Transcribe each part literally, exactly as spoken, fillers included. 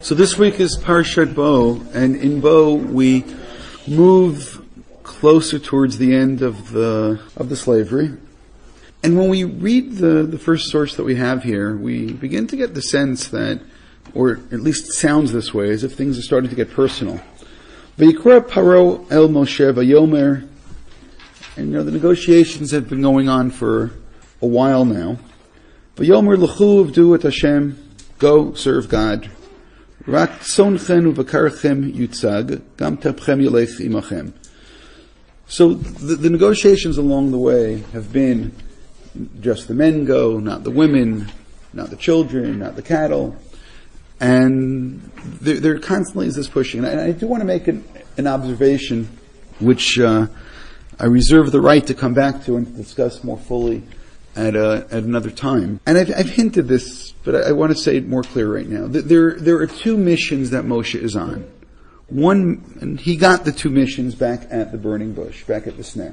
So this week is Parshat Bo, and in Bo we move closer towards the end of the of the slavery. And when we read the, the first source that we have here, we begin to get the sense that, or at least it sounds this way, as if things are starting to get personal. Vayikra Paro el Moshe vayomer, and you know the negotiations have been going on for a while now. Vayomer l'chu avdu et Hashem, go serve God. Rak tzonchen uvakarchem yutzag, gam tepchem yelech imachem. So the, the negotiations along the way have been just the men go, not the women, not the children, not the cattle. And there, there constantly is this pushing. And I, I do want to make an, an observation, which uh, I reserve the right to come back to and to discuss more fully at, uh, at another time. And I've, I've hinted this, but I, I want to say it more clear right now. There, there are two missions that Moshe is on. One, and he got the two missions back at the burning bush, back at the snare.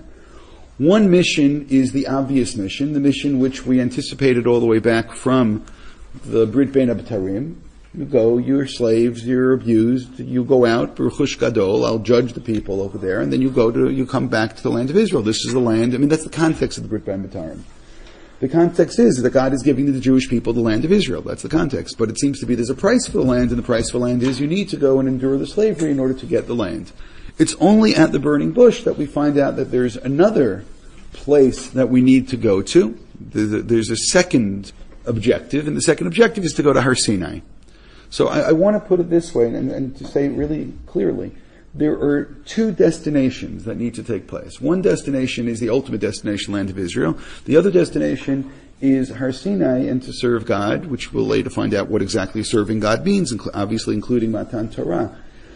One mission is the obvious mission, the mission which we anticipated all the way back from the Brit Bein HaBetarim. You go, you're slaves, you're abused, you go out, B'Rechush Gadol, I'll judge the people over there, and then you go to, you come back to the land of Israel. This is the land, I mean, that's the context of the Brit Bein HaBetarim. The context is that God is giving to the Jewish people the land of Israel. That's the context. But it seems to be there's a price for the land, and the price for land is you need to go and endure the slavery in order to get the land. It's only at the burning bush that we find out that there's another place that we need to go to. There's a, there's a second objective, and the second objective is to go to Har Sinai. So I, I want to put it this way, and, and to say it really clearly. There are two destinations that need to take place. One destination is the ultimate destination, land of Israel. The other destination is Har Sinai and to serve God, which we'll later find out what exactly serving God means, obviously including Matan Torah.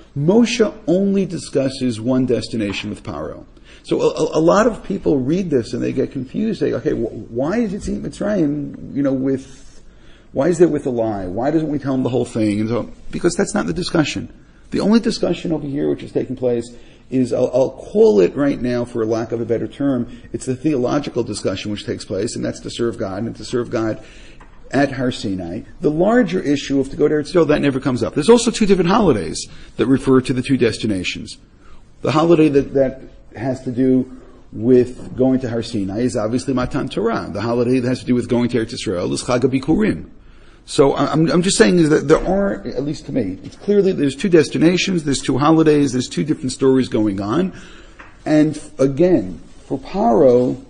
Moshe only discusses one destination with Paro. So a, a lot of people read this and they get confused. They, okay, why is it Mitzrayim, you know, with, why is there with a lie? Why doesn't we tell him the whole thing? And so, because that's not the discussion. The only discussion over here which is taking place is, I'll, I'll call it right now, for lack of a better term, it's the theological discussion which takes place, and that's to serve God, and to serve God at Har Sinai. The larger issue of to go to Eretz Yisrael, that never comes up. There's also two different holidays that refer to the two destinations. The holiday that, that has to do with going to Har Sinai is obviously Matan Torah. The holiday that has to do with going to Eretz Yisrael is Chag HaBikurim. So I'm, I'm just saying that there are, at least to me, it's clearly there's two destinations, there's two holidays, there's two different stories going on. And again, for Paro,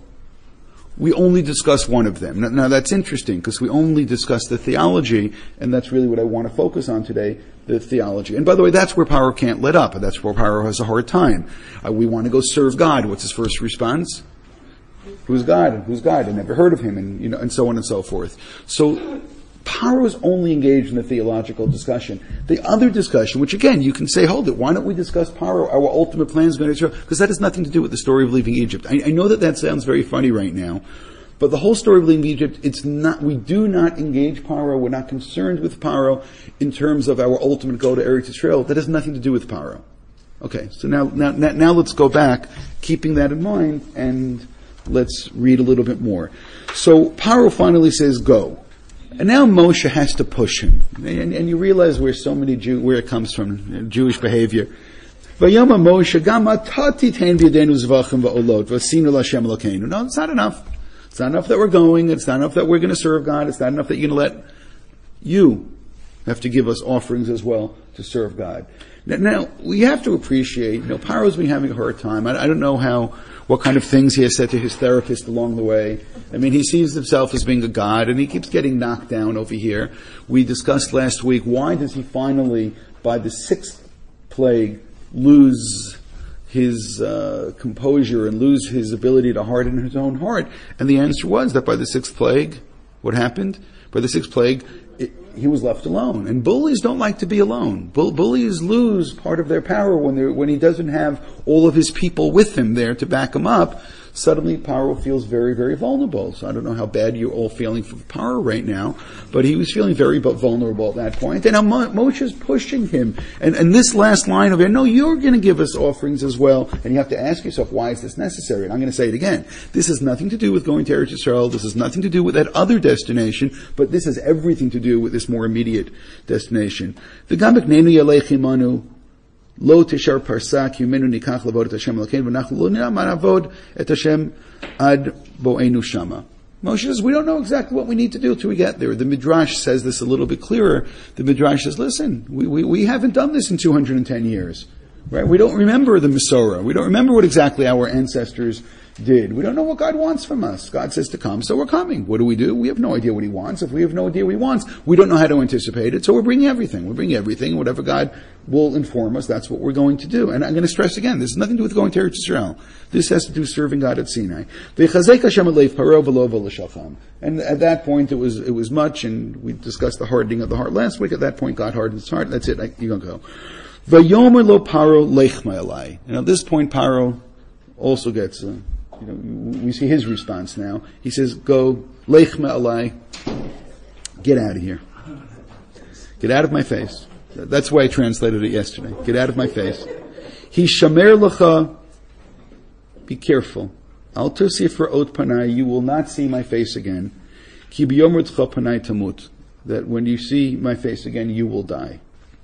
we only discuss one of them. Now, now that's interesting because we only discuss the theology, and that's really what I want to focus on today, the theology. And by the way, that's where Paro can't let up, and that's where Paro has a hard time. Uh, we want to go serve God. What's his first response? Who's God? Who's God? I never heard of him, and you know, and so on and so forth. So Paro is only engaged in the theological discussion. The other discussion, which again, you can say, hold it, why don't we discuss Paro, our ultimate plans going to Israel? Because that has nothing to do with the story of leaving Egypt. I, I know that that sounds very funny right now, but the whole story of leaving Egypt, it's not, we do not engage Paro, we're not concerned with Paro in terms of our ultimate go to Eretz Yisrael. That has nothing to do with Paro. Okay, so now, now, now let's go back, keeping that in mind, and let's read a little bit more. So Paro finally says, go. And now Moshe has to push him. And, and you realize where so many Jew, where it comes from, Jewish behavior. Vayoma Moshe, gam atati tein b'yadenu zvachim va'olot, v'asinu l'Hashem Elokeinu. No, it's not enough. It's not enough that we're going. It's not enough that we're going to serve God. It's not enough that you're going to let you have to give us offerings as well to serve God. Now, now we have to appreciate, you know, Paro's been having a hard time. I, I don't know how, what kind of things he has said to his therapist along the way. I mean, he sees himself as being a god, and he keeps getting knocked down over here. We discussed last week, why does he finally, by the sixth plague, lose his uh, composure and lose his ability to harden his own heart? And the answer was that by the sixth plague, what happened? By the sixth plague, it, he was left alone. And bullies don't like to be alone. Bull, bullies lose part of their power when, when he doesn't have all of his people with him there to back him up. suddenly Paro feels very, very vulnerable. So I don't know how bad you're all feeling for Paro right now, but he was feeling very vulnerable at that point. And now Mo- Moshe is pushing him. And, and this last line over here, no, you're going to give us offerings as well. And you have to ask yourself, why is this necessary? And I'm going to say it again. This has nothing to do with going to Eretz Yisrael. This has nothing to do with that other destination, but this has everything to do with this more immediate destination. The Gambik Nenu Yalechimanu Lo Tishar Parsak Yumenu Nikach Lavod et Hashem Elokeinu V'nachnu Lo Navod et Hashem Ad Bo'enu Shama. Moshe says, we don't know exactly what we need to do till we get there. The Midrash says this a little bit clearer. The Midrash says, listen, we, we, we haven't done this in two hundred ten years. Right? We don't remember the Masorah. We don't remember what exactly our ancestors did. We don't know what God wants from us. God says to come, so we're coming. What do we do? We have no idea what He wants. If we have no idea what He wants, we don't know how to anticipate it, so we're bringing everything. We're bringing everything. Whatever God will inform us, that's what we're going to do. And I'm going to stress again, this has nothing to do with going to Eretz Yisrael. This has to do with serving God at Sinai. And at that point, it was it was much, and we discussed the hardening of the heart last week. At that point, God hardened His heart. That's it. You're going to go. Vayomer lo Paro lechma elai. And at this point, Paro also gets, uh, you know, we see his response now. He says, "Go lechma elai, get out of here, get out of my face." That's why I translated it yesterday. Get out of my face. He shamer lecha. Be careful. Al tusifra ot panai. You will not see my face again. Ki biyomer tcha panai tamut. That when you see my face again, you will die.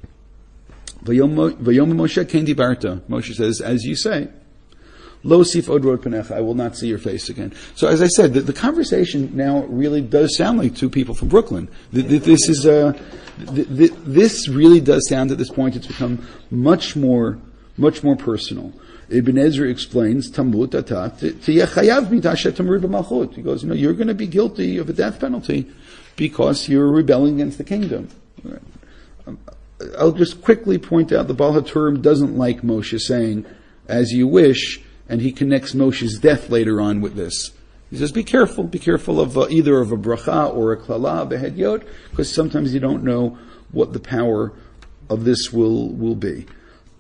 Vayom Moshe ken dibarta. Moshe says, as you say, lo sif od rod panecha, I will not see your face again. So as I said, the, the conversation now really does sound like two people from Brooklyn. The, the, this is uh, the, the, this really does sound at this point, it's become much more, much more personal. Ibn Ezra explains, Tamut atat tiyechayav mitashet tamur b'malchut. He goes, you know, you're going to be guilty of a death penalty because you're rebelling against the kingdom. Right. Um, I'll just quickly point out the Baal HaTurim doesn't like Moshe saying, as you wish, and he connects Moshe's death later on with this. He says, be careful, be careful of uh, either of a bracha or a klala, behedyot, because sometimes you don't know what the power of this will, will be.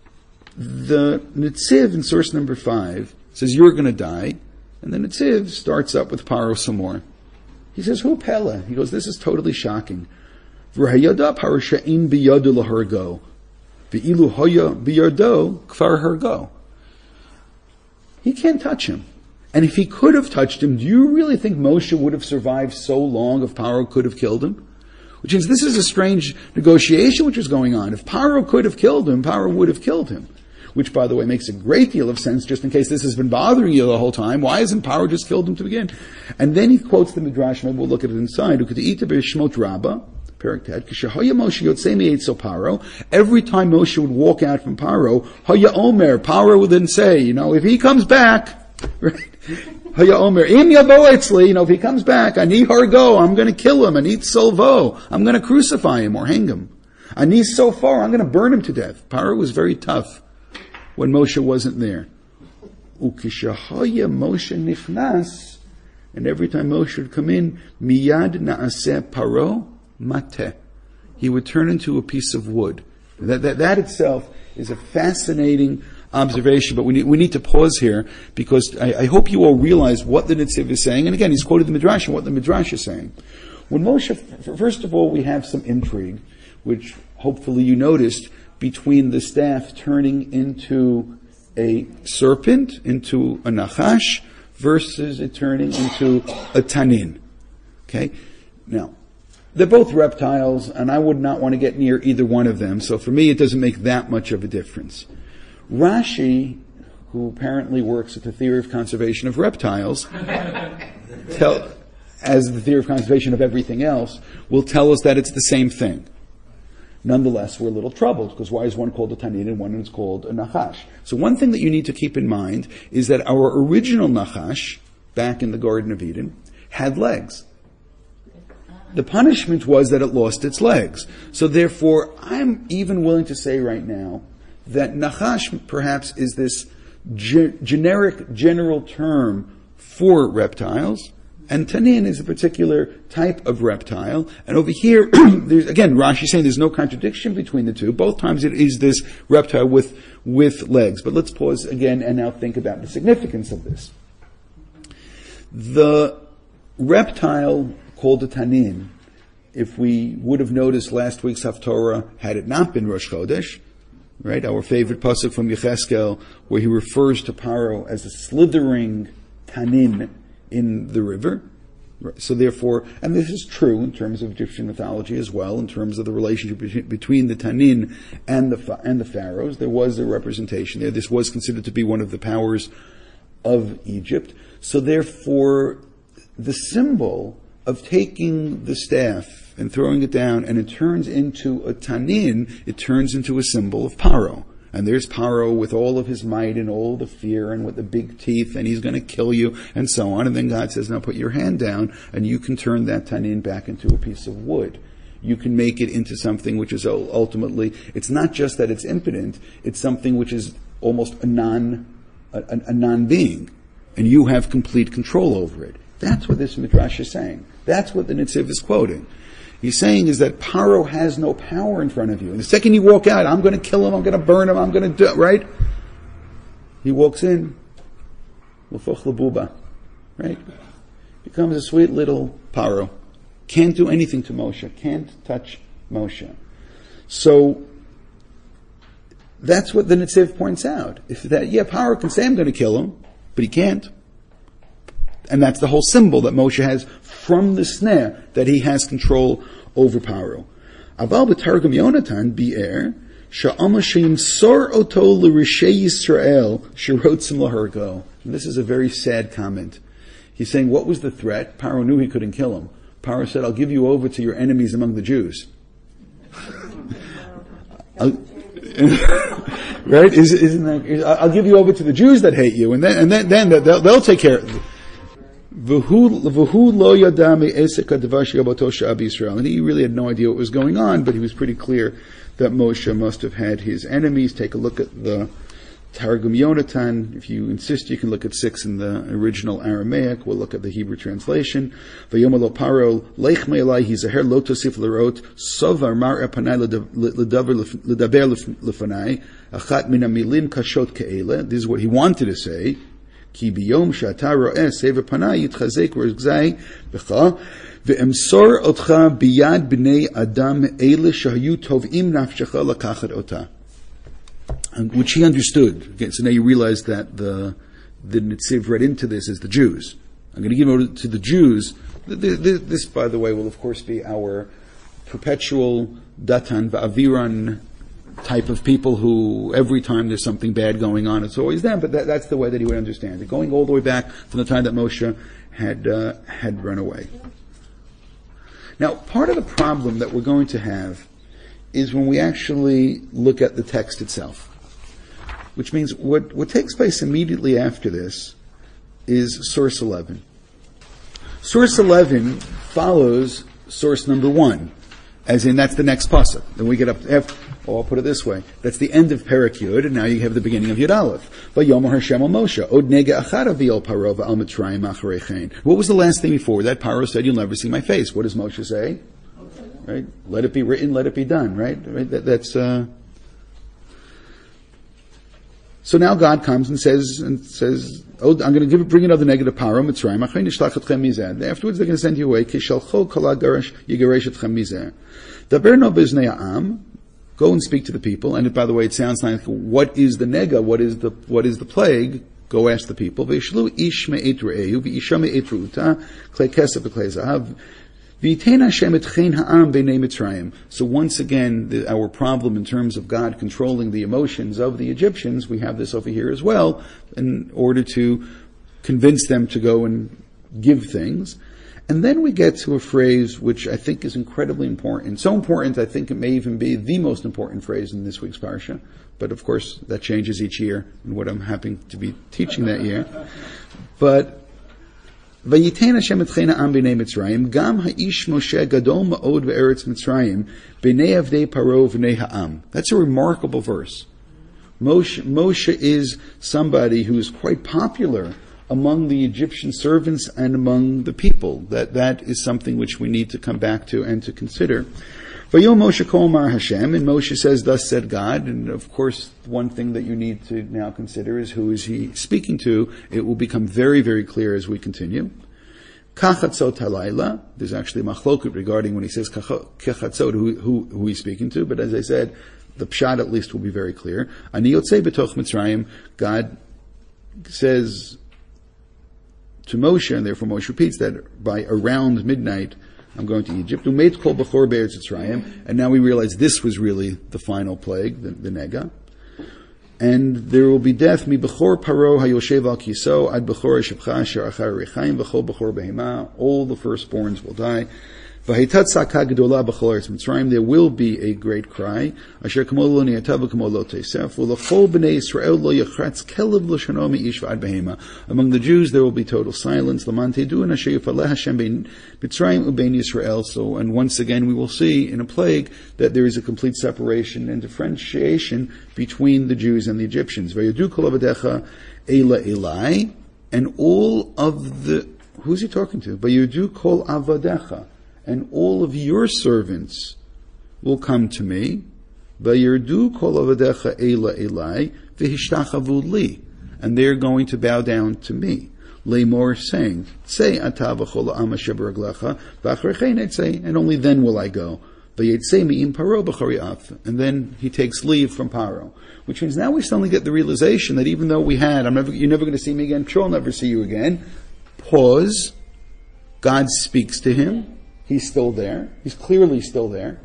The Netziv in source number five says, you're going to die, and the Netziv starts up with Paro some more. He says, Hu Pele? He goes, this is totally shocking. V'hayada parasha'in biyadu lahargo, v'ilu hoya biyardo kfar hargo. He can't touch him. And if he could have touched him, do you really think Moshe would have survived so long if Paro could have killed him? Which means this is a strange negotiation which is going on. If Paro could have killed him, Paro would have killed him. Which, by the way, makes a great deal of sense, just in case this has been bothering you the whole time. Why hasn't Paro just killed him to begin? And then he quotes the Midrash, maybe we'll look at it inside. Shmot Rabbah. Every time Moshe would walk out from Paro, Haya Omer, Paro would then say, you know, if he comes back, right? Haya Omer, Im Yabo Etzli, you know, if he comes back, Ani Hargo, I'm going to kill him, Ani Solvo, I'm going to crucify him or hang him. Ani Sofar, I'm going to burn him to death. Paro was very tough when Moshe wasn't there. Ukishahaya Moshe Nichnas, and every time Moshe would come in, Miyad Naaseh Paro, Mate. He would turn into a piece of wood. That, that, that itself is a fascinating observation, but we need, we need to pause here because I, I hope you all realize what the Netziv is saying. And again, he's quoted the Midrash and what the Midrash is saying. When Moshe, first of all, we have some intrigue, which hopefully you noticed, between the staff turning into a serpent, into a nachash, versus it turning into a tanin. Okay? Now, they're both reptiles, and I would not want to get near either one of them, so for me it doesn't make that much of a difference. Rashi, who apparently works at the theory of conservation of reptiles, tell, as the theory of conservation of everything else, will tell us that it's the same thing. Nonetheless, we're a little troubled, because why is one called a tanin and one is called a nachash? So one thing that you need to keep in mind is that our original nachash, back in the Garden of Eden, had legs. The punishment was that it lost its legs. So therefore, I'm even willing to say right now that nachash perhaps is this ge- generic, general term for reptiles, and tanin is a particular type of reptile. And over here, there's, again, Rashi is saying there's no contradiction between the two. Both times it is this reptile with, with legs. But let's pause again and now think about the significance of this. The reptile called a tanin, if we would have noticed last week's Haftorah, had it not been Rosh Chodesh, right, our favorite pasuk from Yecheskel, where he refers to Paro as a slithering tanin in the river. So therefore, and this is true in terms of Egyptian mythology as well, in terms of the relationship between the Tanin and the and the pharaohs. There was a representation there. This was considered to be one of the powers of Egypt. So therefore, the symbol of taking the staff and throwing it down, and it turns into a Tanin, it turns into a symbol of Paro. And there's Paro with all of his might and all the fear and with the big teeth, and he's going to kill you, and so on. And then God says, now put your hand down, and you can turn that tanin back into a piece of wood. You can make it into something which is ultimately, it's not just that it's impotent, it's something which is almost a non, a, a non-being. And you have complete control over it. That's what this Midrash is saying. That's what the Netziv is quoting. He's saying is that Paro has no power in front of you. And the second you walk out, I'm going to kill him, I'm going to burn him, I'm going to do, right? He walks in, L'foch l'buba, right? Becomes a sweet little Paro. Can't do anything to Moshe, can't touch Moshe. So, that's what the Netziv points out. If that, yeah, Paro can say I'm going to kill him, but he can't. And that's the whole symbol that Moshe has from the snare, that he has control over Paro. Aval b'targum Yonatan bi'er sha'ama she'imsor oto l'rishei Yisrael sherotzim lahergo. And this is a very sad comment. He's saying, what was the threat? Paro knew he couldn't kill him. Paro said, I'll give you over to your enemies among the Jews. Right? Isn't that, I'll give you over to the Jews that hate you, and then, and then, then they'll, they'll take care of it. And he really had no idea what was going on, but he was pretty clear that Moshe must have had his enemies. Take a look at the Targum Yonatan. If you insist, you can look at six in the original Aramaic. We'll look at the Hebrew translation. V'yomalo Paro leich me'elai hizaher lo tosif l'rot sovar mar'e panai l'daber l'fanai achat min hamilim kashot ke'ele. This is what he wanted to say. Ki biyom she'ata ro'eh sever panai yitchazek v'rzai b'cha ve'emsor otcha biyad b'nei adam eile shehayu tovim nafshecha lakachat ota. Which he understood. Okay, so now you realize that the the Netziv read into this as the Jews. I'm going to give it to the Jews. This, by the way, will of course be our perpetual Datan Va'aviran type of people who every time there's something bad going on, it's always them. But that, that's the way that he would understand it, going all the way back from the time that Moshe had uh, had run away. Now, part of the problem that we're going to have is when we actually look at the text itself. Which means what, what takes place immediately after this is source eleven. Source eleven follows source number one, as in that's the next pasuk. Then we get up to F, oh, I'll put it this way. That's the end of Perek Yud, and now you have the beginning of Yud Aleph. Vayomer Hashem al Moshe, od nega achad avil paro v'al mitzrayim acharei chen. What was the last thing before that? Paro said, you'll never see my face. What does Moshe say? Right? Let it be written, let it be done, right? right? That, that's, uh, so now God comes and says, and says, oh, I'm going to give, bring another negative power, Mitzrayim, achay nishlach etchem mizeh. Afterwards they're going to send you away, kishalcho kala garash yigaresh etchem mizeh. Daber no biznei ha'am, go and speak to the people, and it, by the way, it sounds like, what is the nega, what is the, what is the plague? Go ask the people. V'yishlu ish me'et re'ehu, v'isha me'et ru'uta, klei kesef v'klei zahav, so once again, the, our problem in terms of God controlling the emotions of the Egyptians, we have this over here as well, in order to convince them to go and give things. And then we get to a phrase which I think is incredibly important. So important, I think it may even be the most important phrase in this week's parsha. But of course, that changes each year, and what I'm happy to be teaching that year. But Vayitein Hashem etchena am b'nei Mitzrayim, gam ha'ish Moshe gadol ma'od ve'eretz Mitzrayim, b'nei avdei paro v'nei ha'am. That's a remarkable verse. Moshe, Moshe is somebody who is quite popular among the Egyptian servants and among the people. That, that is something which we need to come back to and to consider. Vayom Moshe Kol Mar Hashem, and Moshe says, thus said God, and of course, one thing that you need to now consider is who is he speaking to. It will become very, very clear as we continue. Kachatzot halayla, there's actually a machloket regarding when he says kachatzot, who, who, who he's speaking to, but as I said, the pshat at least will be very clear. Ani yotzei betoch Mitzrayim, God says to Moshe, and therefore Moshe repeats that by around midnight, I'm going to Egypt. Umeit kol b'chor be'eretz Mitzrayim, and now we realize this was really the final plague, the, the nega. And there will be death, mi b'chor paro hayoshev al kiso, ad b'chor shepcha asher achar rechaim, v'chol b'chor behema, all the firstborns will die. V'heitat tzaka gedola b'chol eretz Mitzrayim, there will be a great cry, asher kamo lo niyata v'kamo lo teisef, v'lechol b'nei Yisrael lo yachratz kelev l'shano mi'ish v'ad behema. Among the Jews there will be total silence, l'man tedu'en asher yifaleh Hashem bein Mitzrayim u'bein Yisrael. So, and once again we will see in a plague that there is a complete separation and differentiation between the Jews and the Egyptians. V'yadu kol avadecha eila elai, and all of the, who's he talking to? V'yadu kol avadecha, and all of your servants will come to me. V'yirdu kol avadecha eila elai v'hishtachavu li, and they're going to bow down to me. Lemor saying, say ata v'chol ha'am asher b'raglecha v'achrechein etzei, and only then will I go. V'yetzei mi'im paro b'chori af, and then he takes leave from Paro, which means now we suddenly get the realization that even though we had, I'm never, you're never going to see me again, sure I'll never see you again. Pause. God speaks to him. He's still there. He's clearly still there.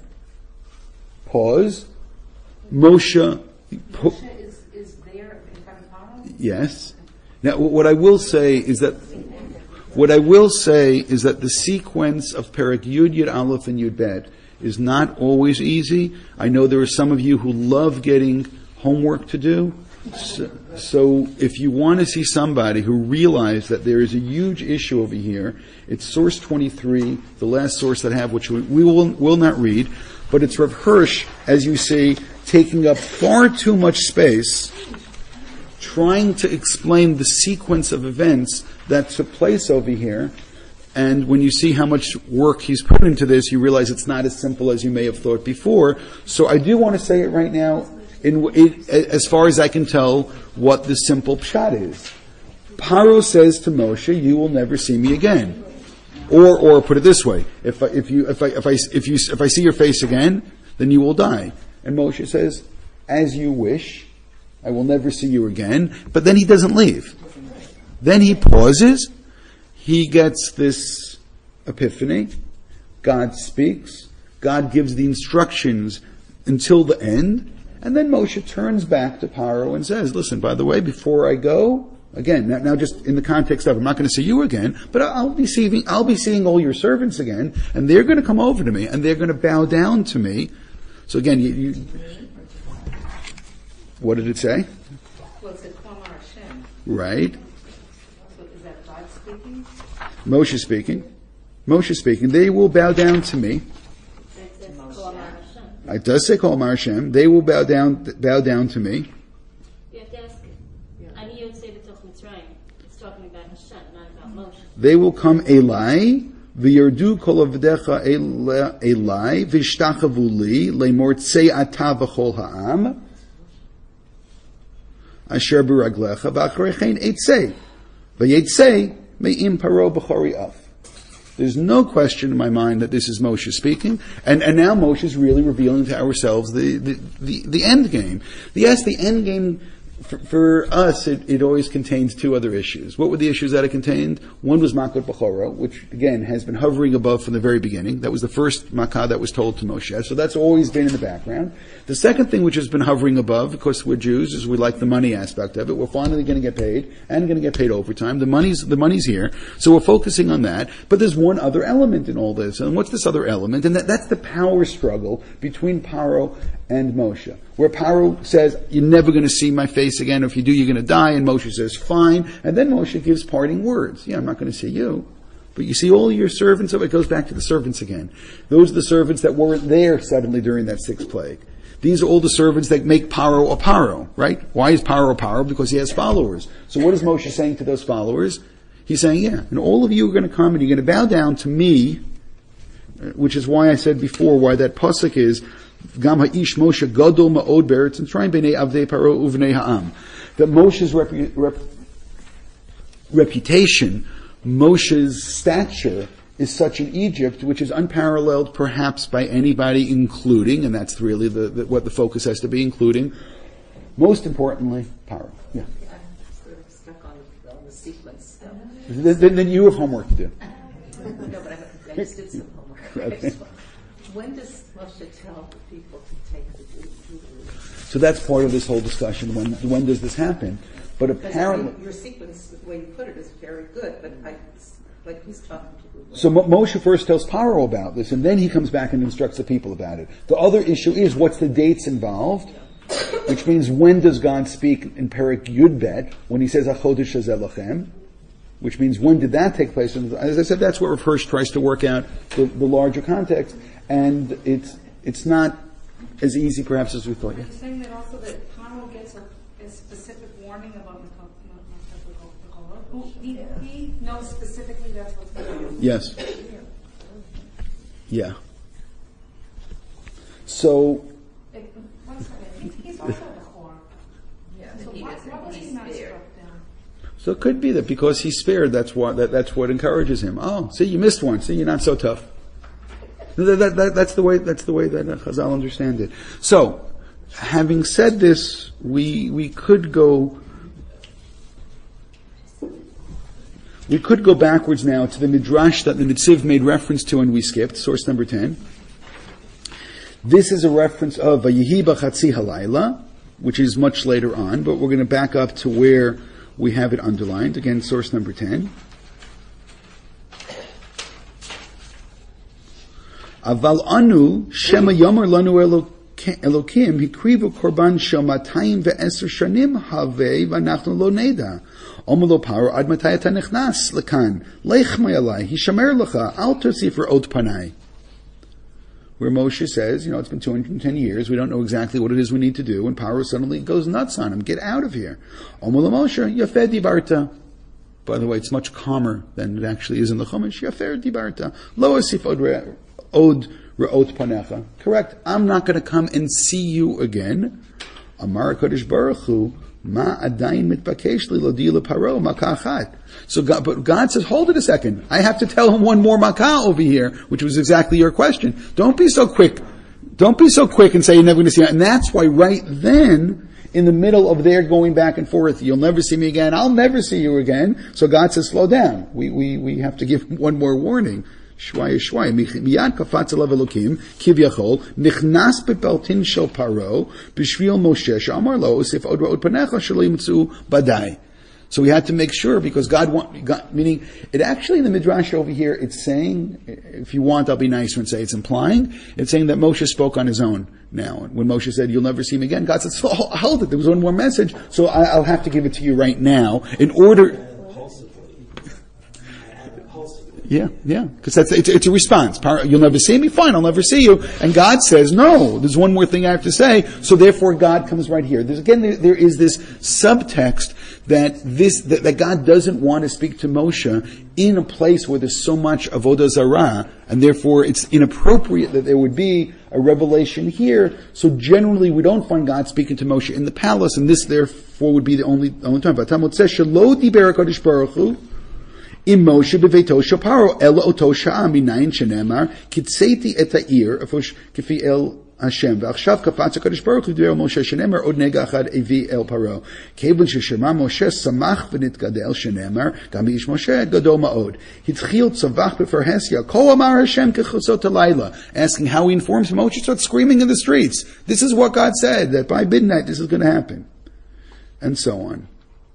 Pause. Moshe. Po- Moshe is, is there in front of Paro? Yes. Now, what I will say is that what I will say is that the sequence of Perek Yud, Yud Aleph, and Yud Bet is not always easy. I know there are some of you who love getting homework to do. So, so if you want to see somebody who realized that there is a huge issue over here, it's source twenty-three, the last source that I have, which we, we will, will not read, but it's Rav Hirsch, as you see, taking up far too much space, trying to explain the sequence of events that took place over here. And when you see how much work he's put into this, you realize it's not as simple as you may have thought before. So I do want to say it right now, in, it, as far as I can tell, what the simple pshat is. Paro says to Moshe, "You will never see me again," or, or put it this way: if I, if you, if I, if I, if you, if I see your face again, then you will die. And Moshe says, "As you wish. I will never see you again." But then he doesn't leave. Then he pauses. He gets this epiphany. God speaks. God gives the instructions until the end. And then Moshe turns back to Paro and says, listen, by the way, before I go, again, now, now just in the context of, I'm not going to see you again, but I'll be seeing, I'll be seeing all your servants again, and they're going to come over to me, and they're going to bow down to me. So again, you, you what did it say? Well, it said, Kwamar Hashem. Right. So is that God speaking? Moshe speaking. Moshe speaking. They will bow down to me. It does say Kol Mar Hashem. They will bow down, bow down to me. You have to ask, Ani Yotzei B'toch Mitzrayim. It's talking about Hashem, not about Moshe. They will come Elai, v'yardu kol avdecha Elai, v'ishtachavu li, le'mor tzei ata v'chol ha'am, asher b'raglecha, v'achrechein eitzei, v'yetzei me'im paro b'chori af. There's no question in my mind that this is Moshe speaking, and, and now Moshe is really revealing to ourselves the, the, the, the end game. Yes, the end game, for, for us, it, it always contains two other issues. What were the issues that it contained? One was Makot Bechora, which again has been hovering above from the very beginning. That was the first Makkah that was told to Moshe, so that's always been in the background. The second thing which has been hovering above, of course we're Jews, is we like the money aspect of it. We're finally going to get paid, and going to get paid overtime. The money's, the money's here, so we're focusing on that. But there's one other element in all this, and what's this other element? And that, that's the power struggle between Paro and Moshe, where Paro says, you're never going to see my face again, if you do, you're going to die, and Moshe says, fine, and then Moshe gives parting words. Yeah, I'm not going to see you, but you see all your servants, oh, it goes back to the servants again. Those are the servants that weren't there suddenly during that sixth plague. These are all the servants that make Paro a Paro, right? Why is Paro a Paro? Because he has followers. So what is Moshe saying to those followers? He's saying, yeah, and all of you are going to come and you're going to bow down to me. which is why I said before why that pasuk is Gam ha'ish Moshe gadol ma'od be'eretz Mitzrayim b'nei avdei paro uvnei ha'am. That Moshe's repu- rep- reputation, Moshe's stature is such in Egypt, which is unparalleled perhaps by anybody, including, and that's really the, the, what the focus has to be, including, most importantly, Paro. Yeah. I'm sort of stuck on, on the sequence. So. Then, then, then you have homework to do. No, but I, I just did some homework. Okay. When does Moshe tell the people to take the Jubilee? So that's part of this whole discussion. When when does this happen? But apparently, your sequence, the way you put it, is very good. But I, like, who's talking to you? so Mo- Moshe first tells Paro about this, and then he comes back and instructs the people about it. The other issue is what's the dates involved, which means when does God speak in Perek Yud Bet when he says Achodesh Hazeh Lachem, which means when did that take place? And as I said, that's where Rav Hirsch tries to work out the, the larger context, and it's it's not as easy perhaps as we thought. Are you saying that also that Paro gets a, a specific warning about Mikol? He, he knows specifically that's what's going on. Yes. Yeah. So. It, one second. He, he's also a whore. Yeah. So why, why was he not struck down? So it could be that because he's spared, that's what that, that's what encourages him. Oh, see, you missed one. See, you're not so tough. That, that, that, that's the way. That's the way that Chazal understand it. So, having said this, we we could go. We could go backwards now to the midrash that the Nitziv made reference to, and we skipped source number ten. This is a reference of Vayihi b'chatzi halayla, which is much later on, but we're going to back up to where we have it underlined. Again, source number ten. Aval anu shema yomer lanu Elokim hikrivu korban shel matayim ve'eser shanim havei v'anachnu lo neda. Omer lo Paro ad matay ata nechnas lekan lech ma'alai hishamer lecha al tosif ot panai. Where Moshe says, you know, it's been two hundred ten years, we don't know exactly what it is we need to do, and Paro suddenly goes nuts on him. Get out of here. Omer lo Moshe yafeh dibarta. By the way, it's much calmer than it actually is in the Chumash. Yafeh dibarta. Lo asif od re. Od re'ot panecha. Correct. I'm not going to come and see you again. Amar HaKadosh Baruch Hu, ma adayin mitbakesh li lodi leparo makah achat. So God, but God says, hold it a second. I have to tell him one more makah over here, which was exactly your question. Don't be so quick. Don't be so quick and say you're never going to see it. And that's why right then, in the middle of their going back and forth, you'll never see me again, I'll never see you again. So God says, slow down. We, we, we have to give one more warning. Shwaya shwaya miyad kafatz alav Elokim kivyachol nichnas bepeltin shel Paro b'shvil Moshe she'amar lo osif od ra'ot panecha shelo yimtzu badai. So we had to make sure because God want, God, meaning it actually in the midrash over here it's saying, if you want I'll be nicer and say it's implying, it's saying that Moshe spoke on his own now. When Moshe said you'll never see me again, God said, so hold it, there was one more message, so I, I'll have to give it to you right now in order. Yeah, yeah, because that's it's, it's a response. You'll never see me, fine, I'll never see you. And God says, no, there's one more thing I have to say. So therefore, God comes right here. There's again, there, there is this subtext that this that, that God doesn't want to speak to Moshe in a place where there's so much avodah zarah, and therefore it's inappropriate that there would be a revelation here. So generally, we don't find God speaking to Moshe in the palace, and this therefore would be the only only time. But Talmud says, "Shelo diber HaKadosh Baruch Hu." Im Moshe beveito shel Paro ela oto sha'a minayin shenemar kitzeiti et ha'ir afush kefi el Hashem v'achshav kafatz HaKadosh Baruch Hu diber Moshe shenemar od nega achad evi el Paro kevon sheshema Moshe samach v'nitgadel shenemar gam ish Moshe gadol ma'od hitchil tzavach b'farhesia kol amar Hashem kechosot halayla, asking how he informs him. Moshe starts screaming in the streets. This is what God said, that by midnight this is going to happen, and so on.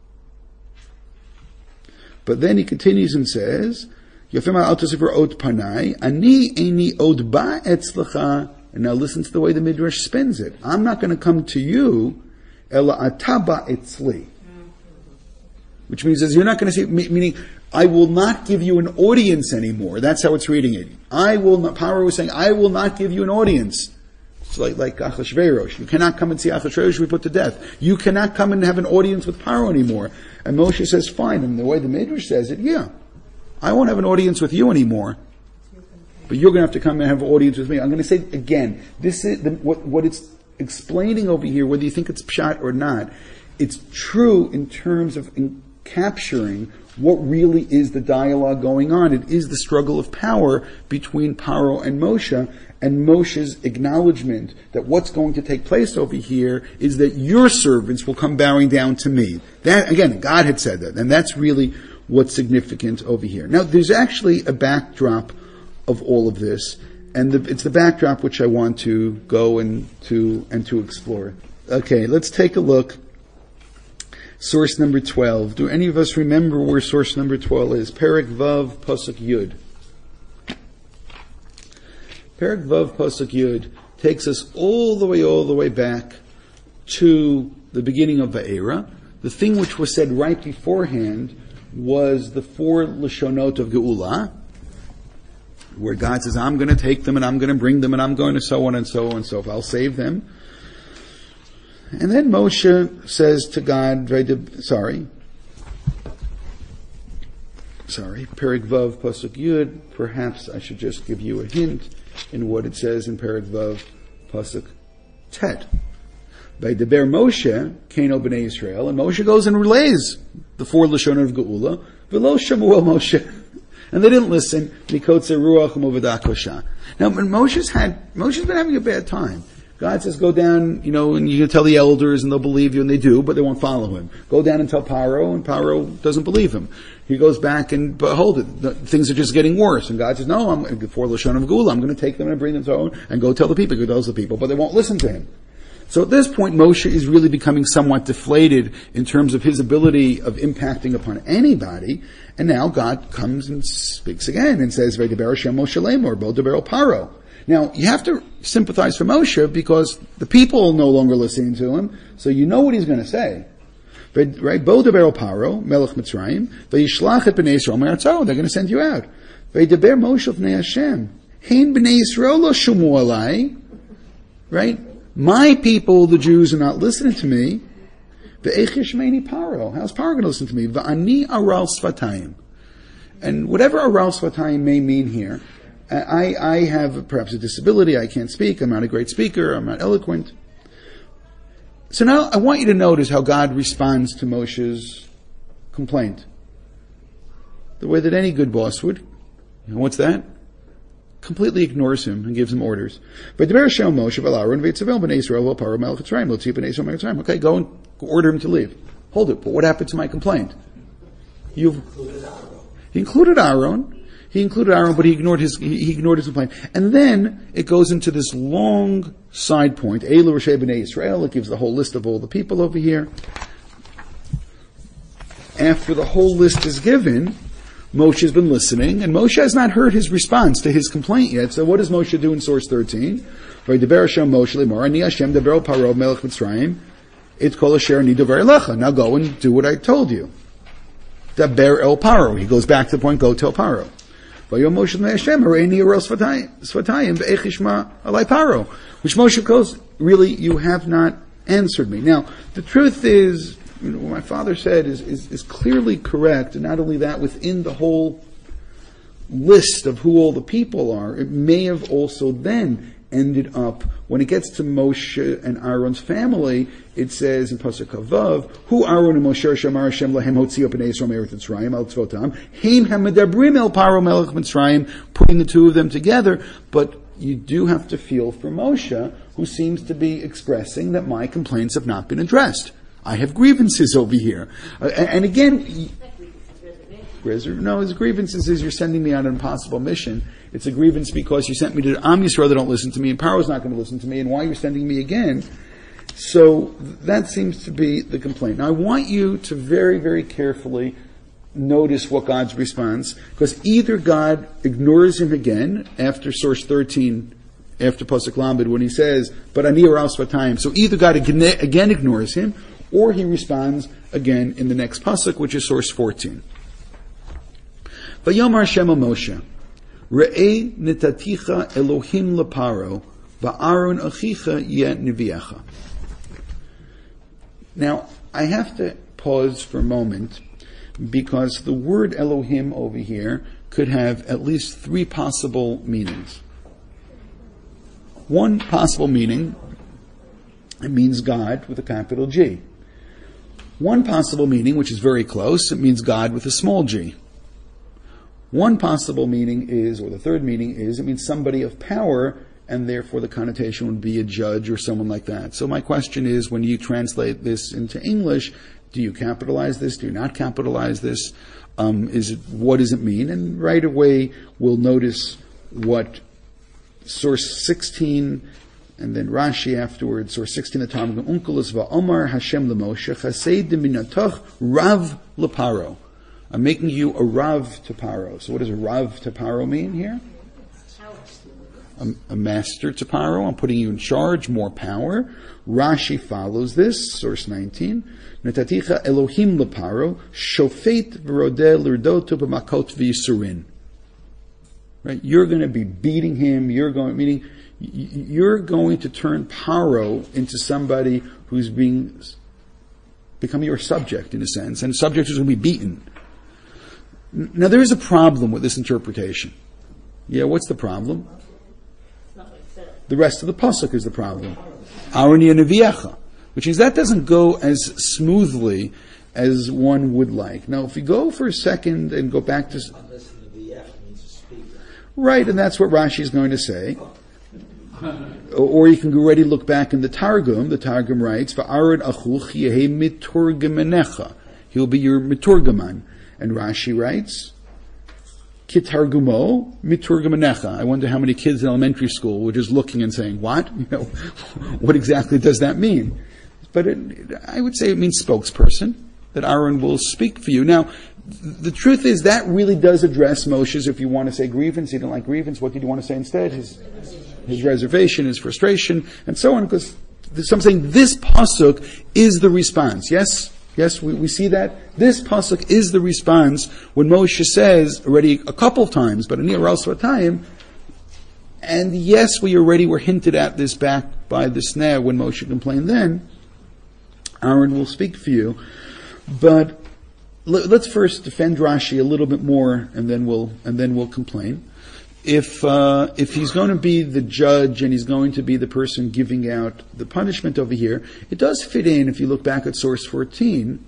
But then he continues and says, Yafema al tosifar ot panai, ani eini od ba etzlecha. And now listen to the way the Midrash spins it. I'm not going to come to you, ela ataba etzli. Which means you're not going to see, meaning, I will not give you an audience anymore. That's how it's reading it. I will not, Paro was saying, I will not give you an audience. It's like, like Achashverosh. You cannot come and see Achashverosh be put to death. You cannot come and have an audience with Paro anymore. And Moshe says, fine. And the way the Midrash says it, yeah, I won't have an audience with you anymore. but you're going to have to come and have an audience with me. I'm going to say again, this is the, what, what it's explaining over here, whether you think it's pshat or not, it's true in terms of in capturing what really is the dialogue going on. It is the struggle of power between Paro and Moshe, and Moshe's acknowledgement that what's going to take place over here is that your servants will come bowing down to me. That, again, God had said that, and that's really what's significant over here. Now, there's actually a backdrop of all of this, and the, it's the backdrop which I want to go and to and to explore. Okay, let's take a look. Source number twelve. Do any of us remember where source number twelve is? Perek Vav Pasuk Yud. Perek Vav Pasuk Yud takes us all the way, all the way back to the beginning of Va'era. The thing which was said right beforehand was the four Lashonot of Geula, where God says, I'm going to take them and I'm going to bring them and I'm going to so on and so on and so forth. I'll save them. And then Moshe says to God, sorry, sorry, Perek Vav Pasuk Yud, perhaps I should just give you a hint in what it says in Perek Vav Pasuk Tet. By Deber Moshe, Keno B'nai Yisrael, and Moshe goes and relays the four Lashon of Geula, V'lo Shemuel Moshe. And they didn't listen. Mikotze Ruach U'Movadah Kosha. Now, when Moshe's had, Moshe's been having a bad time. God says, go down, you know, and you can tell the elders and they'll believe you, and they do, but they won't follow him. Go down and tell Paro, and Paro doesn't believe him. He goes back and, behold it, the, things are just getting worse. And God says, no, I'm, for Lashon of Geula, I'm going to take them and bring them to own, and go tell the people, go tell the people, but they won't listen to him. So at this point, Moshe is really becoming somewhat deflated in terms of his ability of impacting upon anybody, and now God comes and speaks again and says, V'deber Hashem Moshe Lemor, Bo deber el Paro. Now, you have to sympathize for Moshe because the people are no longer listening to him, so you know what he's going to say. Right? Bo deber el Paro, Melech Mitzrayim, V'yishlach et b'nei Yisrael me'arzah, they're going to send you out. V'deber Moshe b'nei Hashem, Hein b'nei Yisrael lo shumu alai, right? My people, the Jews, are not listening to me. Ve'ech yishmeini Paro, how's Paro going to listen to me? V'ani aral svatayim. And whatever aral svatayim may mean here, I, I have perhaps a disability, I can't speak, I'm not a great speaker, I'm not eloquent. So now I want you to notice how God responds to Moshe's complaint. The way that any good boss would. And what's that? Completely ignores him and gives him orders. Okay, go and order him to leave. Hold it, but what happened to my complaint? You've he included Aaron. He included Aaron, but he ignored his he ignored his complaint. And then it goes into this long side point. Eilu Rashei B'nai Yisrael. It gives the whole list of all the people over here. After the whole list is given, Moshe has been listening, and Moshe has not heard his response to his complaint yet. So what does Moshe do in source thirteen? Now go and do what I told you. Daber el Paro. He goes back to the point, go tell Paro. Which Moshe goes, really, you have not answered me. Now, the truth is, you know, what my father said is, is, is clearly correct, and not only that, within the whole list of who all the people are, it may have also then ended up, when it gets to Moshe and Aaron's family, it says in Pasuk Vav, Hu Aaron and Moshe Shamar Hashem Lahem Hotziah B'nei Yisrael Me'eretz Mitzrayim Al Tzvotam Heim HaMedabrim El Paro Melech Mitzrayim, putting the two of them together. But you do have to feel for Moshe, who seems to be expressing that my complaints have not been addressed. I have grievances over here. Uh, and again, no, his grievances is you're sending me on an impossible mission. It's a grievance because you sent me to Am Yisrael, they don't listen to me, and Paro's not going to listen to me, and why you're sending me again? So that seems to be the complaint. Now I want you to very, very carefully notice what God's response, because either God ignores him again after source thirteen, after Pasuk Lamed, when he says, but ani aral svatayim. So either God again ignores him, or he responds again in the next Pasuk, which is source fourteen. Vayomar Hashem Moshe, Re'ei netaticha Elohim leparo, va'aron achicha yeh nevi'echa. Now, I have to pause for a moment, because the word Elohim over here could have at least three possible meanings. One possible meaning, it means God with a capital G. One possible meaning, which is very close, it means God with a small g. One possible meaning is, or the third meaning is, it means somebody of power, and therefore the connotation would be a judge or someone like that. So my question is, when you translate this into English, do you capitalize this? Do you not capitalize this? Um, is it, what does it mean? And right away we'll notice what source sixteen, and then Rashi afterwards, source sixteen, the Talmud, Unkelos va'omar Hashem l'Moshe, chasei deminatoch rav l'paro. I'm making you a rav to Paro. So what does a rav to Paro mean here? A, a master to Paro. I'm putting you in charge, more power. Rashi follows this, source nineteen. Netaticha Elohim l'Paro, shofet v'rodeh l'rdoto b'makot v'yisurin. Right? You're going to be beating him. You're going, meaning, you're going to turn Paro into somebody who's being, become your subject in a sense, and subject is going to be beaten. Now there is a problem with this interpretation. Yeah, what's the problem? The rest of the pasuk is the problem. Aroni Nevi'echa, which means that doesn't go as smoothly as one would like. Now, if we go for a second and go back to... Right, and that's what Rashi is going to say. Or you can already look back in the Targum. The Targum writes, "Va'arad achuch yehe miturgamanecha." He'll be your miturgaman. And Rashi writes, "Kitargumo miturgamanecha." I wonder how many kids in elementary school were just looking and saying, "What? You know, what exactly does that mean?" But it, I would say it means spokesperson, that Aaron will speak for you. Now, the truth is that really does address Moshe's, if you want to say grievance, he didn't like grievance, what did you want to say instead? His, his reservation, his frustration, and so on, because some saying this pasuk is the response. Yes? Yes, we, we see that. This pasuk is the response when Moshe says, already a couple of times, but in the time, and yes, we already were hinted at this back by the snare when Moshe complained then, Aaron will speak for you. But let's first defend Rashi a little bit more, and then we'll and then we'll complain. If uh, if he's going to be the judge and he's going to be the person giving out the punishment over here, it does fit in. If you look back at source fourteen,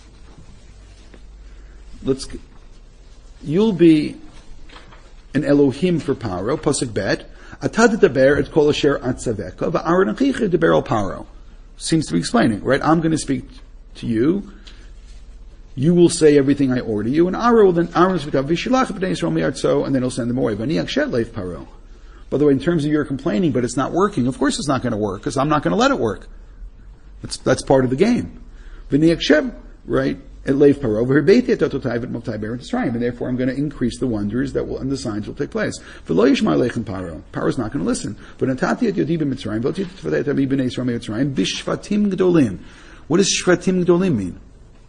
let's you'll be an Elohim for Paro. Pasuk bet atad deber et kol asher atzaveka va'aron achicha deber al Paro. Seems to be explaining, right? I'm going to speak to you. You will say everything I order you, and Aaron will then Aaron will speak up Vishilach b'nei Yisrael mi'artzo, and then he'll send them away. V'niach shet leif Paro. By the way, in terms of your complaining, but it's not working. Of course, it's not going to work because I'm not going to let it work. That's that's part of the game. V'niach shet, right? At leif Paro. V'herbeiti et ototai v'moktai be'eretz Yisrael, and therefore I'm going to increase the wonders that will and the signs will take place. V'lo yishma leichem Paro. Paro's not going to listen. But natati et yodi b'Mitzrayim v'lo titfadei et ami b'nei Yisrael mi'Mitzrayim b'shvatim gdolim. What does shvatim gdolim mean?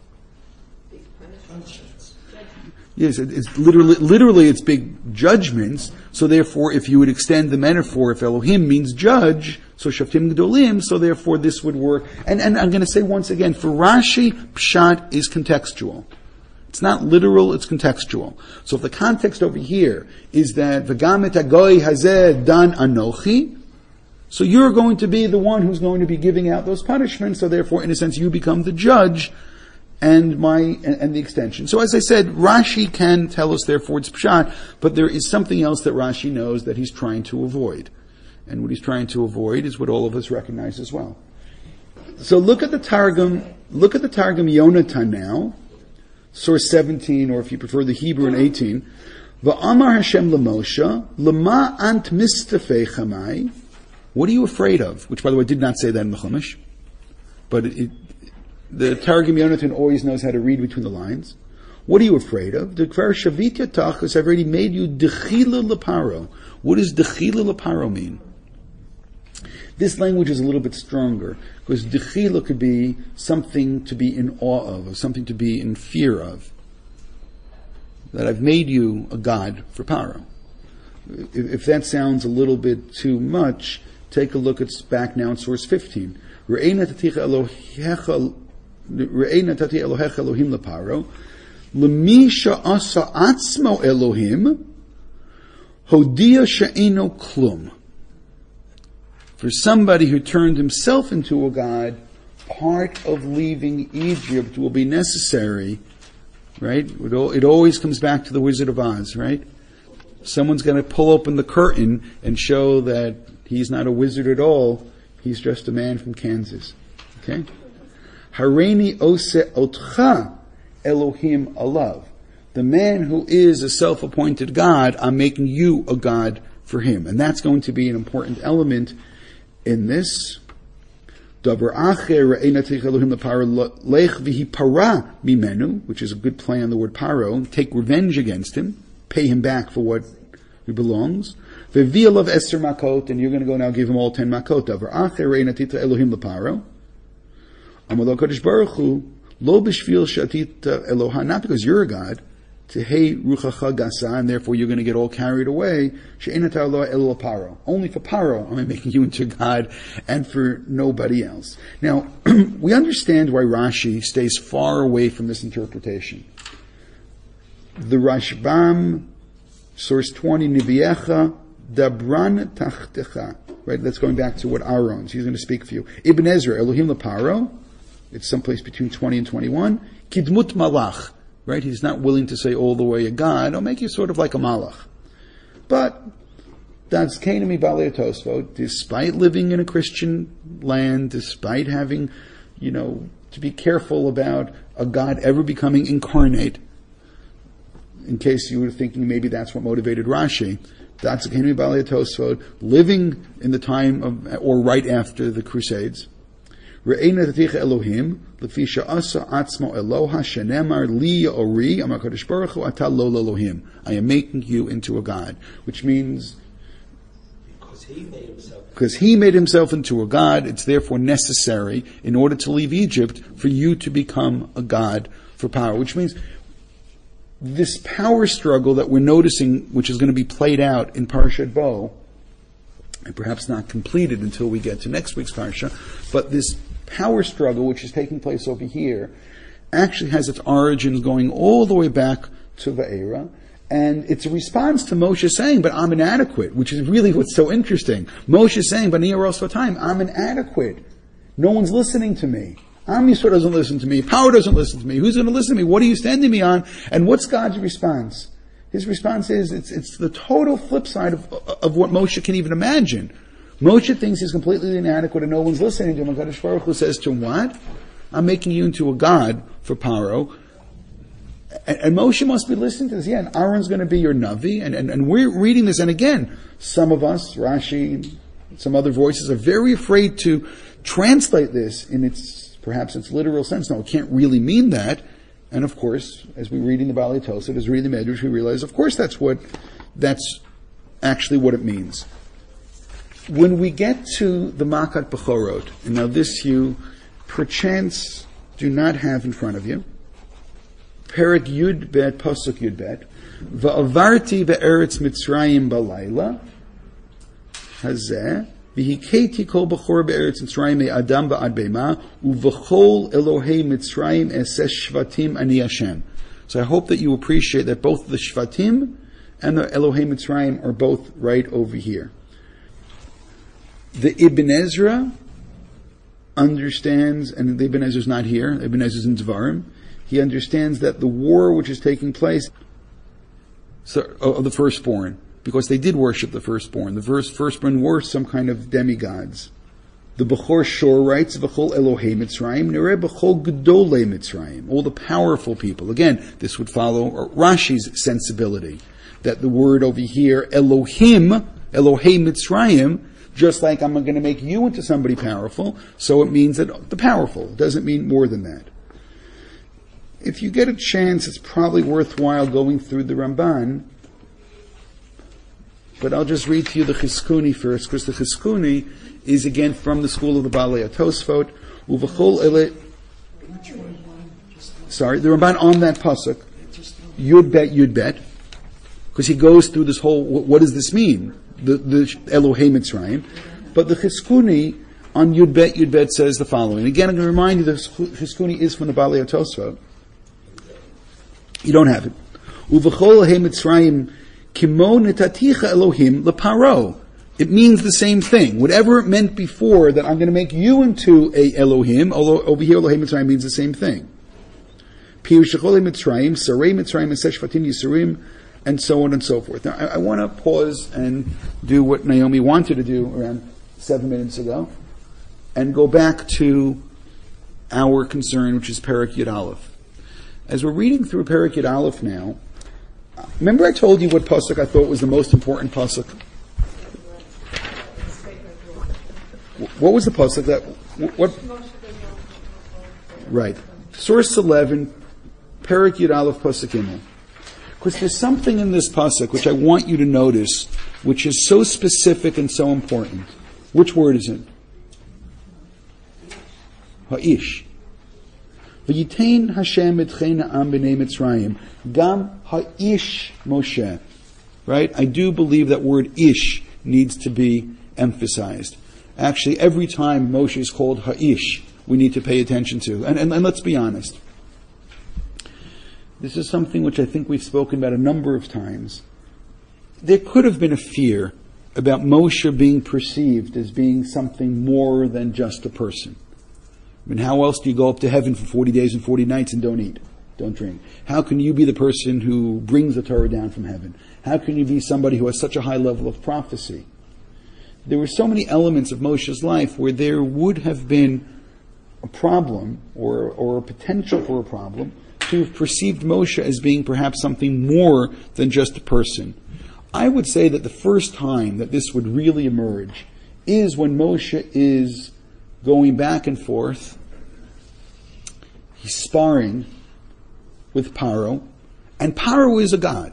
Yes, it's literally, literally it's big judgments. So therefore, if you would extend the metaphor, if Elohim means judge, so Shaftim Gdolim, so therefore this would work. And, and I'm going to say once again, for Rashi, Pshat is contextual. It's not literal, it's contextual. So if the context over here is that V'gam et hagoy hazeh dan anochi, so you're going to be the one who's going to be giving out those punishments, so therefore, in a sense, you become the judge, and my and, and the extension. So as I said, Rashi can tell us therefore it's Pshat, but there is something else that Rashi knows that he's trying to avoid. And what he's trying to avoid is what all of us recognize as well. So look at the Targum, look at the Targum Yonatan now, source seventeen, or if you prefer the Hebrew in eighteen. Va'amar Hashem l'Moshe, lema ant mistafei chamai. What are you afraid of? Which, by the way, did not say that in the Chumash. But it, the Targum Yonatan always knows how to read between the lines. What are you afraid of? The Kvar Shavit Yatach, I've already made you Dechila Leparo. What does Dechila Leparo mean? This language is a little bit stronger, because Dechila could be something to be in awe of, or something to be in fear of. That I've made you a god for Paro. If, if that sounds a little bit too much, take a look at back now in source fifteen. Re'eina taticha Elohecha Re'eina tati Elohecha Elohim leparo L'mi sha'asa atzmo Elohim, hodia she'eno klum. For somebody who turned himself into a god, part of leaving Egypt will be necessary, right? It, all, it always comes back to the Wizard of Oz, right? Someone's going to pull open the curtain and show that he's not a wizard at all. He's just a man from Kansas. Okay? Hareini ose otcha Elohim alav. The man who is a self-appointed God, I'm making you a God for him. And that's going to be an important element in this. Davar acher re'ena tich Elohim leparo lech v'hi para mimenu, which is a good play on the word paro. Take revenge against him. Pay him back for what he belongs. Ve'vi alav eser makot, and you're going to go now give him all ten makot. Davar acher re'ena tich Elohim leparo. Amar Kodesh Baruch Hu, lo b'shvil shatita Eloha, not because you're a God, tehei ruchacha gasa, and therefore you're going to get all carried away. She'enata Eloha el paro. Only for paro am I making you into God, and for nobody else. Now, we understand why Rashi stays far away from this interpretation. The Rashbam, source twenty, Nibiecha, dabran tachtecha. Right, that's going back to what Aaron's. He's going to speak for you. Ibn Ezra, Elohim leparo. It's someplace between twenty and twenty-one. Kidmut malach. Right? He's not willing to say all the way a God. I'll make you sort of like a malach. But that's Kainami Balei Tosfot, despite living in a Christian land, despite having, you know, to be careful about a God ever becoming incarnate, in case you were thinking maybe that's what motivated Rashi. That's Kainami Balei Tosfot, living in the time of, or right after the Crusades. Re'ena taticha Elohim, lefi sha'asa atzmo Eloha, shenemar li ori, amar Kodesh Baruch Hu, ata lo Elohim. I am making you into a God. Which means, because he made himself, because he made himself into a God, it's therefore necessary, in order to leave Egypt, for you to become a God for power. Which means, this power struggle that we're noticing, which is going to be played out in Parashat Bo, and perhaps not completed until we get to next week's Parsha, but this power struggle, which is taking place over here, actually has its origins going all the way back to Va'era, and it's a response to Moshe saying, but I'm inadequate, which is really what's so interesting. Moshe is saying, but time, I'm inadequate. No one's listening to me. Am Yisrael doesn't listen to me. Power doesn't listen to me. Who's going to listen to me? What are you standing me on? And what's God's response? His response is, it's, it's the total flip side of, of what Moshe can even imagine. Moshe thinks he's completely inadequate and no one's listening to him. And Kadosh Baruch Hu says to him, what? I'm making you into a God for Paro. And, and Moshe must be listening to this. Yeah, and Aaron's going to be your Navi. And, and, and we're reading this. And again, some of us, Rashi, some other voices, are very afraid to translate this in its, perhaps its literal sense. No, it can't really mean that. And of course, as we read in the Balei Tosafot, as we read the Medrash, we realize, of course, that's what, that's actually what it means. When we get to the Makat Bechorot, and now this you perchance do not have in front of you, Perik Yud Bet, Pasuk Yud Bet, Va'avarti be'eretz Mitzrayim balayla, Hazeh, V'hiketi kol b'chor be'eretz Mitzrayim me'adam ba'ad be'ma, u'v'chol Elohei Mitzrayim eses shvatim ani Hashem. So I hope that you appreciate that both the shvatim and the Elohei Mitzrayim are both right over here. The Ibn Ezra understands, and the Ibn Ezra's not here, Ibn Ezra's in Dvarim, he understands that the war which is taking place of the firstborn, because they did worship the firstborn. The first, firstborn were some kind of demigods. The Bechor Shor writes, V'chol Elohei Mitzrayim, Nireh B'chol Gedolei Mitzrayim, all the powerful people. Again, this would follow Rashi's sensibility, that the word over here, Elohim, Elohei Mitzrayim, just like I'm going to make you into somebody powerful, so it means that the powerful. It doesn't mean more than that. If you get a chance, it's probably worthwhile going through the Ramban, but I'll just read to you the Chizkuni first, because the Chizkuni is again from the school of the Balei Tosafot. Uvachol ele. Sorry, the Ramban on that pasuk, Yud Bet, Yud Bet, because he goes through this whole. What does this mean? The, the Elohei Mitzrayim, but the Chizkuni on Yud Bet, Yud Bet says the following. Again, I'm going to remind you, the Chizkuni is from the Balei Tosafot. You don't have it. Uvechol Elohim Mitzrayim kimo netaticha Elohim leparo. It means the same thing. Whatever it meant before, that I'm going to make you into a Elohim, although over here Elohim Mitzrayim means the same thing. Pirush Echol Mitzrayim, Sarei Mitzrayim, Eseh Shvatim Yisurim, and so on and so forth. Now, I, I want to pause and do what Naomi wanted to do around seven minutes ago, and go back to our concern, which is Perek Yud Aleph. As we're reading through Perek Yud Aleph now, remember I told you what pasuk I thought was the most important pasuk? What was the pasuk that, what? Right. Source eleven, Perek Yud Aleph, pasuk Gimel. Because there's something in this pasuk which I want you to notice, which is so specific and so important. Which word is it? Ha'ish. V'yitain Hashem etchei na'am b'nei Mitzrayim. Gam ha'ish Moshe. Right? I do believe that word ish needs to be emphasized. Actually, every time Moshe is called ha'ish, we need to pay attention to. And, and, and let's be honest. This is something which I think we've spoken about a number of times. There could have been a fear about Moshe being perceived as being something more than just a person. I mean, how else do you go up to heaven for forty days and forty nights and don't eat, don't drink? How can you be the person who brings the Torah down from heaven? How can you be somebody who has such a high level of prophecy? There were so many elements of Moshe's life where there would have been a problem or, or a potential for a problem to have perceived Moshe as being perhaps something more than just a person. I would say that the first time that this would really emerge is when Moshe is going back and forth. He's sparring with Paro, and Paro is a god.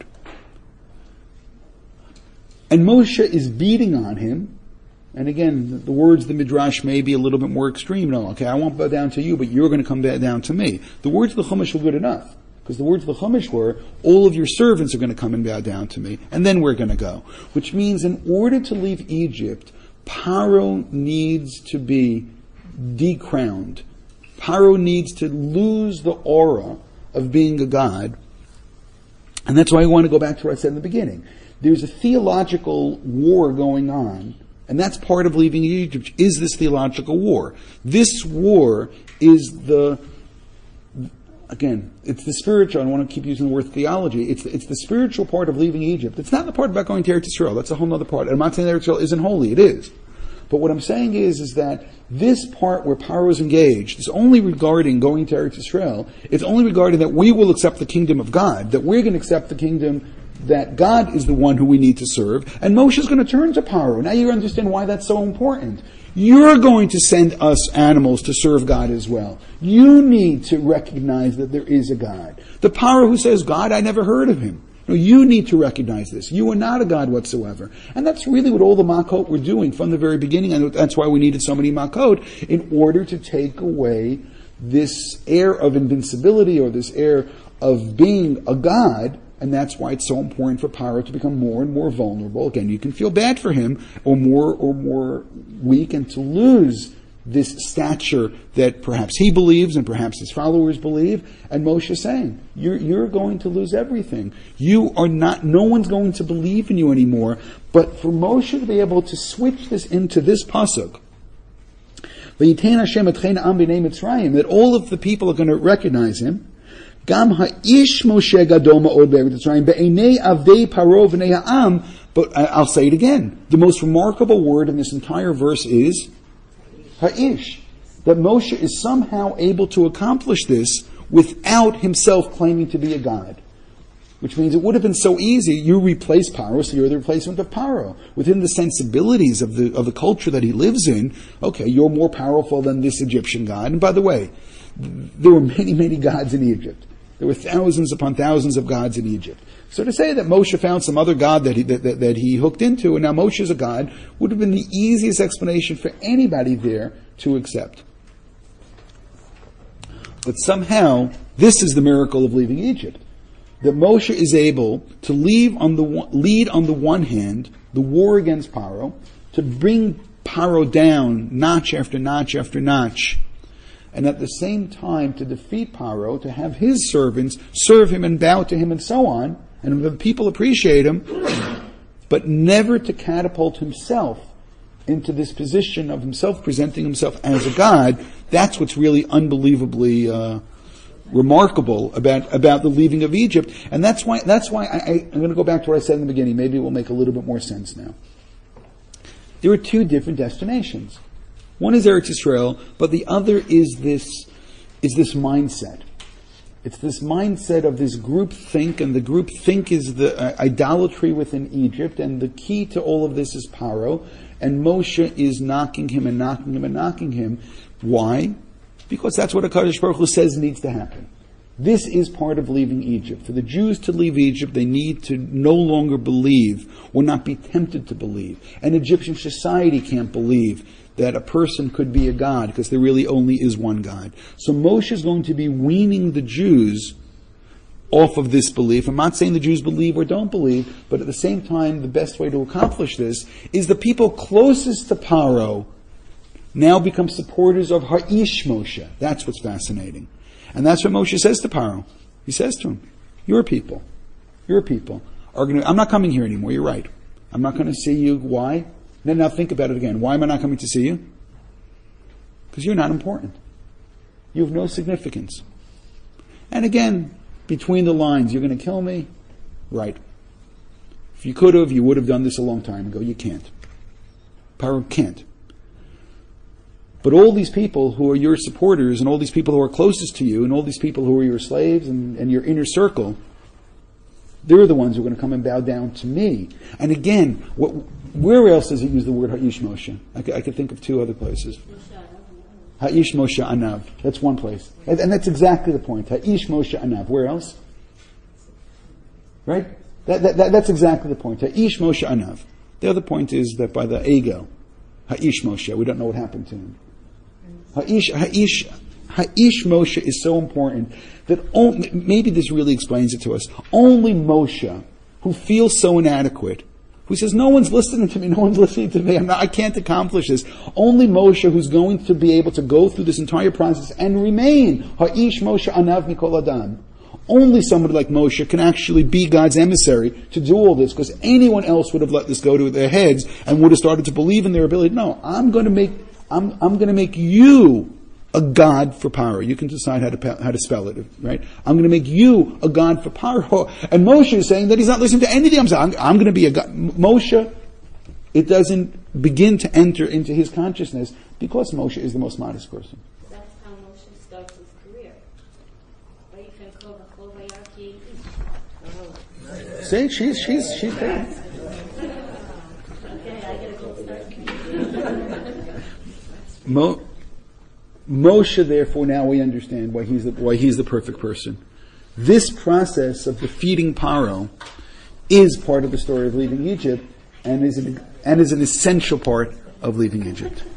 And Moshe is beating on him. And again, the words of the Midrash may be a little bit more extreme. No, okay, I won't bow down to you, but you're going to come down to me. The words of the Chumash were good enough. Because the words of the Chumash were, all of your servants are going to come and bow down to me, and then we're going to go. Which means in order to leave Egypt, Paro needs to be decrowned. Paro needs to lose the aura of being a god. And that's why I want to go back to what I said in the beginning. There's a theological war going on, and that's part of leaving Egypt, is this theological war. This war is the, again, it's the spiritual, I don't want to keep using the word theology, it's the, it's the spiritual part of leaving Egypt. It's not the part about going to Eretz Yisrael, that's a whole other part. And I'm not saying Eretz Yisrael isn't holy, it is. But what I'm saying is, is that this part where Paro is engaged is only regarding going to Eretz Yisrael. It's only regarding that we will accept the kingdom of God, that we're going to accept the kingdom that God is the one who we need to serve, and Moshe is going to turn to Paro. Now you understand why that's so important. You're going to send us animals to serve God as well. You need to recognize that there is a God. The Paro who says, God, I never heard of him. No, you need to recognize this. You are not a God whatsoever. And that's really what all the Makot were doing from the very beginning, and that's why we needed so many Makot, in order to take away this air of invincibility or this air of being a God. And that's why it's so important for Paro to become more and more vulnerable. Again, you can feel bad for him, or more or more weak, and to lose this stature that perhaps he believes and perhaps his followers believe. And Moshe is saying, you're, you're going to lose everything. You are not, no one's going to believe in you anymore. But for Moshe to be able to switch this into this pasuk, that all of the people are going to recognize him. Gam ha'ish Moshe gadol ma'od be'eretz Mitzrayim be'enei avdei Paro v'nei ha'am. But I'll say it again. The most remarkable word in this entire verse is ha'ish. That Moshe is somehow able to accomplish this without himself claiming to be a god. Which means it would have been so easy. You replace Paro, so you're the replacement of Paro. Within the sensibilities of the of the culture that he lives in, okay, you're more powerful than this Egyptian god. And by the way, there were many, many gods in Egypt. There were thousands upon thousands of gods in Egypt. So to say that Moshe found some other god that he, that, that, that he hooked into, and now Moshe is a god, would have been the easiest explanation for anybody there to accept. But somehow, this is the miracle of leaving Egypt. That Moshe is able to leave on the one, lead on the one hand the war against Paro, to bring Paro down notch after notch after notch, and at the same time to defeat Paro, to have his servants serve him and bow to him and so on, and the people appreciate him, but never to catapult himself into this position of himself presenting himself as a god. That's what's really unbelievably uh, remarkable about about the leaving of Egypt, and that's why that's why I, I, I'm going to go back to what I said in the beginning. Maybe it will make a little bit more sense now. There are two different destinations. One is Eretz Yisrael, but the other is this is this mindset. It's this mindset of this group think, and the group think is the uh, idolatry within Egypt, and the key to all of this is Paro, and Moshe is knocking him and knocking him and knocking him. Why? Because that's what HaKadosh Baruch Hu says needs to happen. This is part of leaving Egypt. For the Jews to leave Egypt, they need to no longer believe or not be tempted to believe. And Egyptian society can't believe that a person could be a god, because there really only is one God. So Moshe is going to be weaning the Jews off of this belief. I'm not saying the Jews believe or don't believe, but at the same time, the best way to accomplish this is the people closest to Paro now become supporters of Ha'ish Moshe. That's what's fascinating. And that's what Moshe says to Paro. He says to him, your people, your people are going to, I'm not coming here anymore, you're right. I'm not going to see you. Why? Now, now think about it again. Why am I not coming to see you? Because you're not important. You have no significance. And again, between the lines, you're going to kill me? Right. If you could have, you would have done this a long time ago. You can't. Paro can't. But all these people who are your supporters, and all these people who are closest to you, and all these people who are your slaves and, and your inner circle, they're the ones who are going to come and bow down to me. And again, what, where else does it use the word Ha'ish Moshe? I could, I could think of two other places. Ha'ish Moshe Anav. That's one place. And, and that's exactly the point. Ha'ish Moshe Anav. Where else? Right? That, that, that, that's exactly the point. Ha'ish Moshe Anav. The other point is that by the ego, Ha'ish Moshe, we don't know what happened to him. Ha'ish, Ha'ish, Ha'ish Moshe is so important that only, maybe this really explains it to us. Only Moshe, who feels so inadequate, who says, no one's listening to me, no one's listening to me, I'm not, I can't accomplish this. Only Moshe, who's going to be able to go through this entire process and remain Ha'ish Moshe Anav Mikol Adam. Only somebody like Moshe can actually be God's emissary to do all this, because anyone else would have let this go to their heads and would have started to believe in their ability. No, I'm going to make, I'm, I'm going to make you a god for Paro. You can decide how to how to spell it, right? I'm going to make you a god for Paro. And Moshe is saying that he's not listening to anything I'm saying. I'm, I'm going to be a god. Moshe, it doesn't begin to enter into his consciousness because Moshe is the most modest person. That's how Moshe starts his career. See, she's she's she's there. Okay, I get a cold start. Mo- Moshe, therefore, now we understand why he's the, why he's the perfect person. This process of defeating Paro is part of the story of leaving Egypt, and is an, and is an essential part of leaving Egypt.